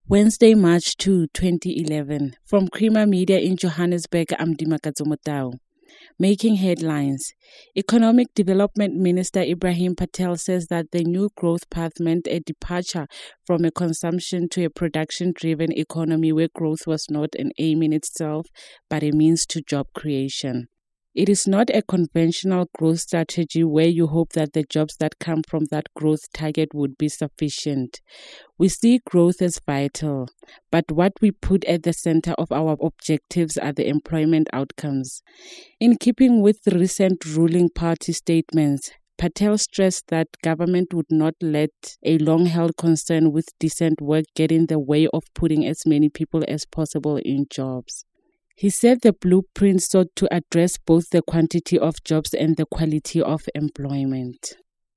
Wednesday, March 2, 2011. From Creamer Media in Johannesburg, I'm Dimakatso Motau. Making headlines. Economic Development Minister Ibrahim Patel says that the new growth path meant a departure from a consumption to a production-driven economy where growth was not an aim in itself, but a means to job creation. It is not a conventional growth strategy where you hope that the jobs that come from that growth target would be sufficient. We see growth as vital, but what we put at the center of our objectives are the employment outcomes. In keeping with recent ruling party statements, Patel stressed that government would not let a long-held concern with decent work get in the way of putting as many people as possible in jobs. He said the blueprint sought to address both the quantity of jobs and the quality of employment.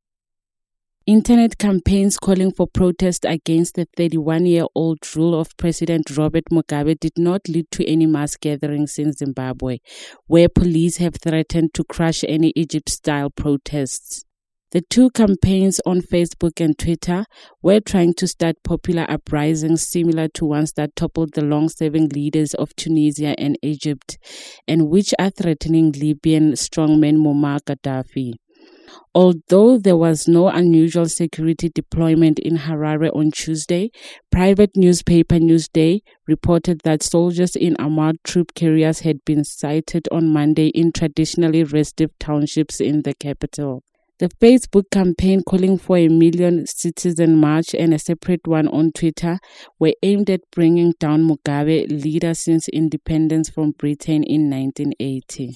Internet campaigns calling for protest against the 31-year-old rule of President Robert Mugabe did not lead to any mass gatherings in Zimbabwe, where police have threatened to crush any Egypt-style protests. The two campaigns on Facebook and Twitter were trying to start popular uprisings similar to ones that toppled the long-serving leaders of Tunisia and Egypt, and which are threatening Libyan strongman Muammar Gaddafi. Although there was no unusual security deployment in Harare on Tuesday, private newspaper Newsday reported that soldiers in armored troop carriers had been sighted on Monday in traditionally restive townships in the capital. The Facebook campaign calling for a million citizen march and a separate one on Twitter were aimed at bringing down Mugabe, leader since independence from Britain in 1980.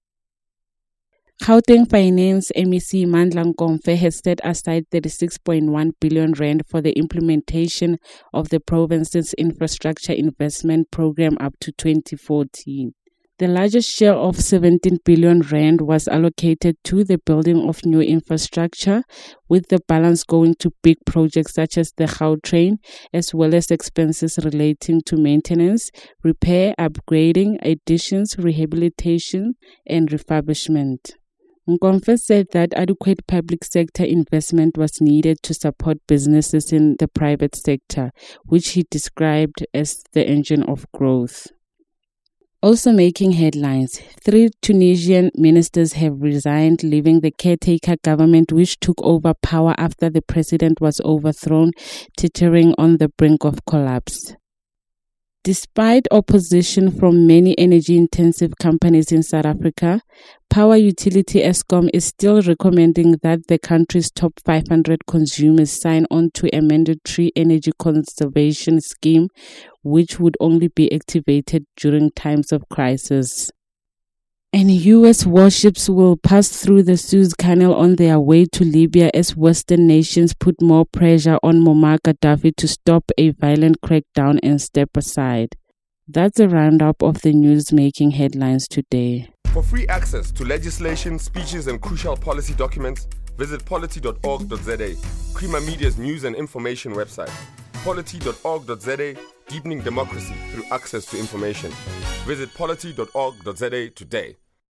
Gauteng Finance MEC Mandla Nkomfe has set aside 36.1 billion rand for the implementation of the province's infrastructure investment program up to 2014. The largest share of 17 billion rand was allocated to the building of new infrastructure, with the balance going to big projects such as the Gautrain, as well as expenses relating to maintenance, repair, upgrading, additions, rehabilitation, and refurbishment. Nkomfe said that adequate public sector investment was needed to support businesses in the private sector, which he described as the engine of growth. Also making headlines, 3 Tunisian ministers have resigned, leaving the caretaker government which took over power after the president was overthrown, teetering on the brink of collapse. Despite opposition from many energy-intensive companies in South Africa, power utility Eskom is still recommending that the country's top 500 consumers sign on to a mandatory energy conservation scheme, which would only be activated during times of crisis. And U.S. warships will pass through the Suez Canal on their way to Libya as Western nations put more pressure on Muammar Gaddafi to stop a violent crackdown and step aside. That's a roundup of the news making headlines today. For free access to legislation, speeches, and crucial policy documents, visit polity.org.za, Creamer Media's news and information website. Polity.org.za, deepening democracy through access to information. Visit polity.org.za today.